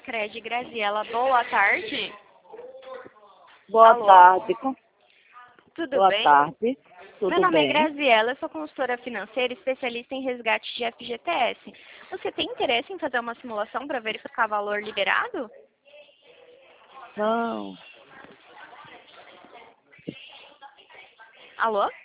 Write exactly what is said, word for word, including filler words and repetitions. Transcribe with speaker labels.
Speaker 1: Sacredi, Graziela. Boa tarde.
Speaker 2: Boa
Speaker 1: Alô?
Speaker 2: tarde. com-
Speaker 1: Tudo
Speaker 2: Boa
Speaker 1: bem?
Speaker 2: tarde. Tudo
Speaker 1: Meu nome
Speaker 2: bem?
Speaker 1: é Graziela, eu sou consultora financeira especialista em resgate de F G T S. Você tem interesse em fazer uma simulação para verificar valor liberado?
Speaker 2: Não.
Speaker 1: Alô?